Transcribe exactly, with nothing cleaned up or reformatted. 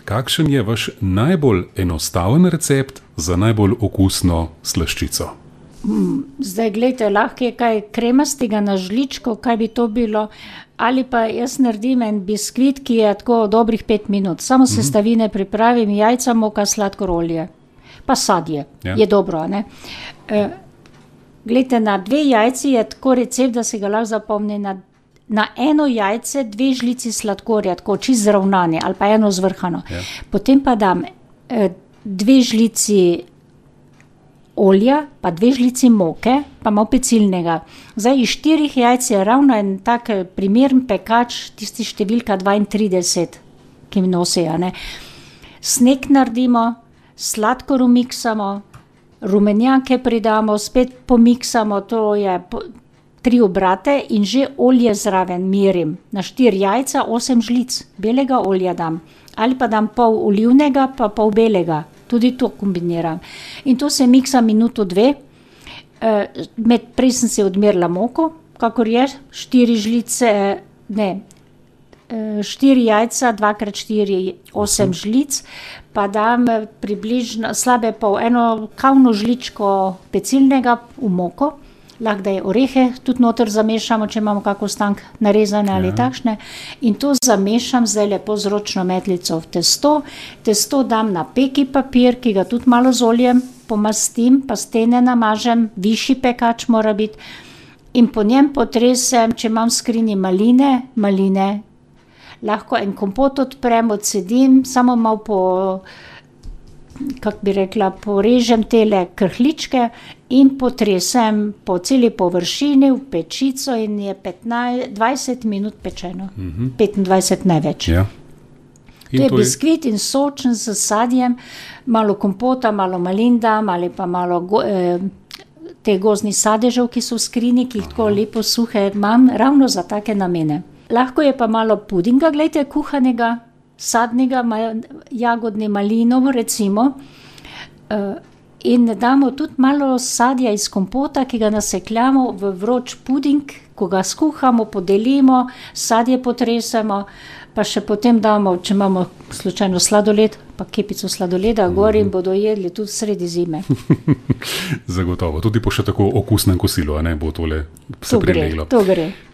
kakšen je vaš najbolj enostaven recept za najbolj okusno slaščico? Zdaj, gledajte, lahko je kaj kremastega na žličko, kaj bi to bilo, ali pa jaz naredim en biskvit, ki je tako dobrih pet minut. Samo mm-hmm. sestavine pripravim, jajca, moka, sladkor, olje, pa sadje. Ja. Je dobro, ne? E, gledajte, na dve jajci je tako recept, da se ga lahko zapomni na, na eno jajce, dve žlici sladkorja, tako čisto zravnane, ali pa eno zvrhano. Ja. Potem pa dam e, dve žlici olja, pa dve žlici moke, pa malo pecilnega. Zdaj, iz štirih jajc je ravno en tak primeren pekač, tisti številka dvaintrideset, ki mi nosi, ne. Sneg naredimo, sladkor umiksamo, rumenjake pridamo, spet pomiksamo, to je po, tri obrate in že olje zraven merim. Na štiri jajca, osem žlic belega olja dam. Ali pa dam pol olivnega, pa pol belega. Tudi to kombiniram. In to se miksa minuto dve. Med, prej sem si odmerila moko, kakor je, štiri žlice, ne, štiri jajca, dva krat štiri, osem žlic, pa dam približno slabe pol, eno kavno žličko pecilnega v moko, lahko da je orehe tudi noter zamešamo, če imamo kako stank narezane ali ja. Takšne. In to zamešam zdaj lepo z ročno metlico v testo. Testo dam na peki papir, ki ga tudi malo z oljem pomastim, pa stene namažem, višji pekač mora biti. In po njem potresem, če imam v skrinji maline, maline. Lahko en kompot odprem, odsedim, samo malo po, kako bi rekla, porežem tele krhličke in potresem po celi površini v pečico in je petnajst, dvajset minut pečeno. Mm-hmm. petindvajset največ. Ja. To je to biskvit in sočen s sadjem, malo kompota, malo malin dam ali pa malo go, eh, te gozdnih sadežev, ki so v skrini, ki jih tako lepo suhe imam, ravno za take namene. Lahko je pa malo pudinga, gledajte, kuhanega, sadnega, jagodni malinovo recimo, in damo tudi malo sadja iz kompota, ki ga nasekljamo v vroč puding, ko ga skuhamo, podelimo, sadje potresemo, pa še potem damo, če imamo slučajno sladoled, pa kepico sladoleda gor in bodo jedli tudi sredi zime. Zagotovo, tudi po še tako okusnem kosilu, a ne bo tole se prileglo. To gre, to gre.